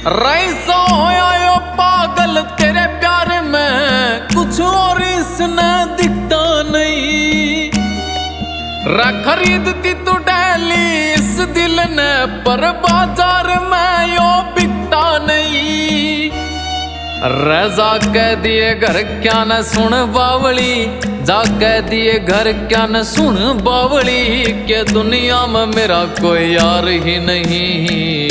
रईसा होया यो पागल तेरे प्यार में, कुछ और इसने दिखता नहीं। खरीदती तू डेली इस दिल ने, पर बाजार में यो बिकता नहीं। जा कह दिए घर क्या न सुन बावली, जा कह दिए घर क्या न सुन बावली, के दुनिया में मेरा कोई यार ही नहीं।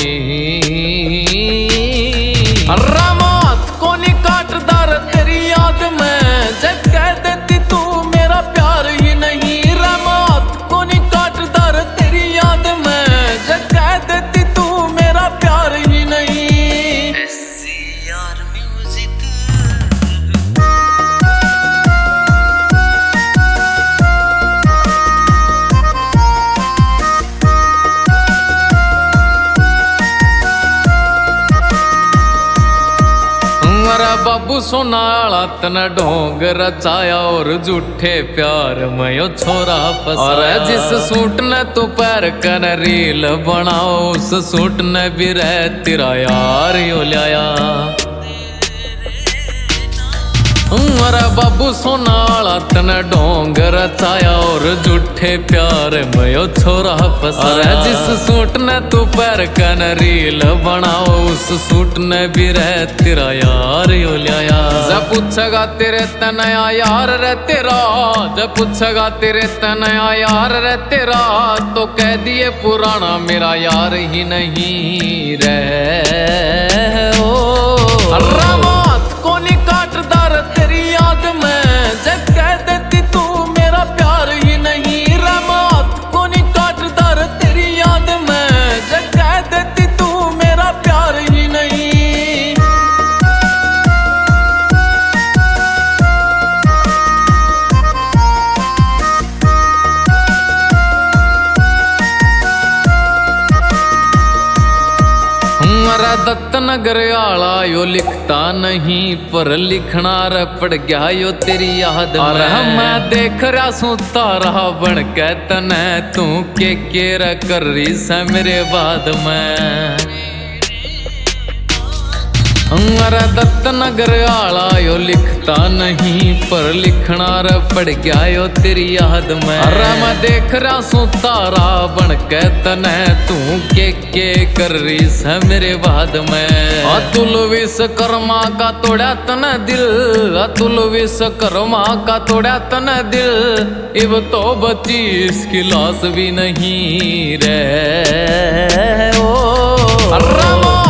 रामात को नहीं काटदार तेरी याद में, जब कह देती तू मेरा प्यार ही नहीं। रामात को नहीं काटदार तेरी याद में, जब कह देती तू मेरा प्यार ही नहीं। बाबू सोनाला तना ढोंग रचाया, और झूठे प्यार में यो छोरा फसा। और जिस सूट ने तू पैर कर रील बनाओ, उस सूट ने भी रह तेरा यार यो लाया। अरे बाबू सोनाला तना ढोंग रचाया, और झूठे प्यार में यो छोरा फसा। अरे जिस सूट ने तू पैर कर रील बनाओ, उस सूट ने भी रह तेरा यार यो लाया। जब पूछेगा तेरे तनया यार रे तेरा, जब पूछेगा तेरे तनया यार रे तेरा, तो कह दिए पुराना मेरा यार ही नहीं रे। ओ रामात को नहीं काटदार तेरी याद में, जब कह देती तू मेरा प्यार ही नहीं। रामात को नहीं काटदार तेरी याद में, जब कह देती तू मेरा प्यार ही नहीं। हमारा दत्त नगर आला यो लिखता नहीं, पर लिखना रे पड़ गया यो तेरी याद में। और मैं देख रहा सू तारा बन के तने, तू के रे कर रही से मेरे बाद में। हमारा दत्त नगर आला यो लिखता नहीं, पर लिखना रे पड़ गया यो तेरी याद में। अरे मैं देख रहा सू तारा बन के तने, तू के कर रही से मेरे बाद में। अतुल विश्वकर्मा का तोड़ा तने दिल, अतुल विश्वकर्मा का तोड़ा तने दिल, इब तो बची इसकी लाश भी नहीं रे। ओ रामा